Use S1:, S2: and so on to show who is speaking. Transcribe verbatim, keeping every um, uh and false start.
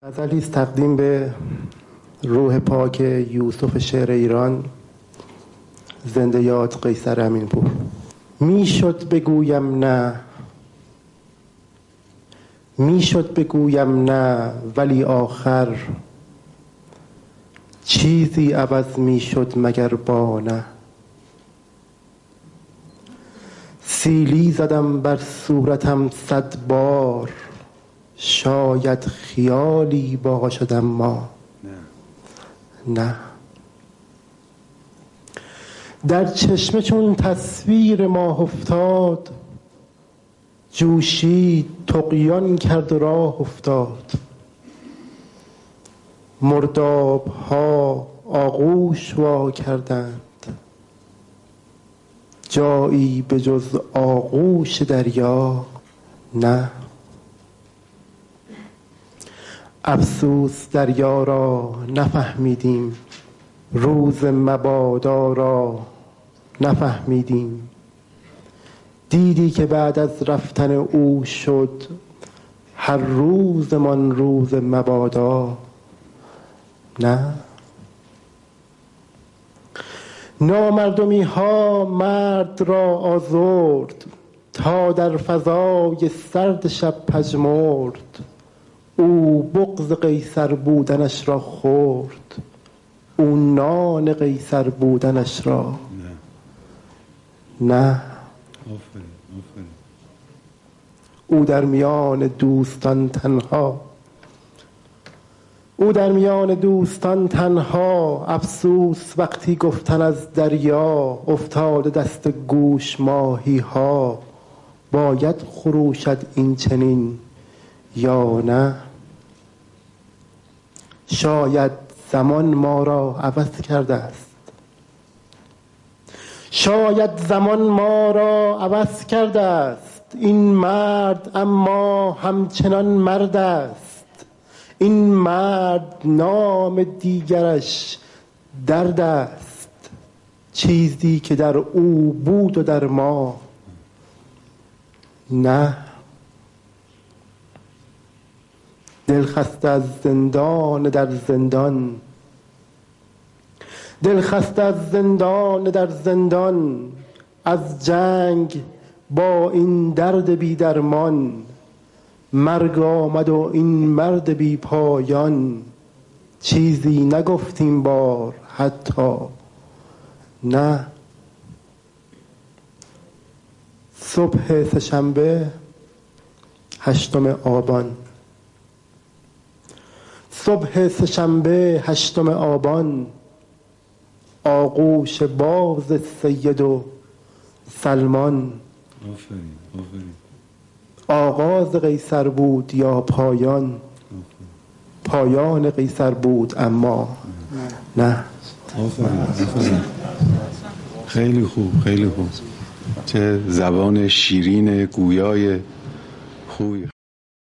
S1: غزلی است تقدیم به روح پاک یوسف شعر ایران، زنده یاد قیصر امینپور. میشد بگویم نه، میشد بگویم نه، ولی آخر چیزی عوض میشد مگر با نه. سیلی زدم بر صورتم صد بار، شاید خیالی باشد اما نه, نه. در چشمه چون تصویر ماه افتاد، جوشید طغیان کرد و راه افتاد. مرداب ها آغوش وا کردند، جایی به جز آغوش دریا نه. افسوس دریا را نفهمیدیم، روز مبادا را نفهمیدیم. دیدی که بعد از رفتن او شد، هر روزمان روز مبادا نه. نامردمی ها مرد را آزرد، تا در فضای سرد شب پژمرد. او بغض قیصر بودنش را خورد، او نان قیصر بودنش را نه, نه.
S2: آفرین آفرین.
S1: او در میان دوستان تنها، او در میان دوستان تنها. افسوس وقتی گفتن از دریا، افتاده دست گوش ماهی ها. باید خروشد این چنین یا نه. شاید زمان ما را عوض کرده است، شاید زمان ما را عوض کرده است. این مرد اما همچنان مرد است، این مرد نام دیگرش درد است. چیزی که در او بود و در ما نه. دل خسته از زندان در زندان، دل خسته از زندان در زندان. از جنگ با این درد بی درمان، مرگ آمد و این مرد بی پایان. چیزی نگفتیم بار حتی نه. صبح سه‌شنبه هشتم آبان، صبح سه‌شنبه هشتم آبان. آغوش باز سید و سلمان.
S2: آفرین آفرین.
S1: آغاز قیصر بود یا پایان؟ آفرین. پایان قیصر بود اما نه, نه.
S2: آفرین آفرین. خیلی خوب خیلی خوب. چه زبان شیرین گویای خوبی.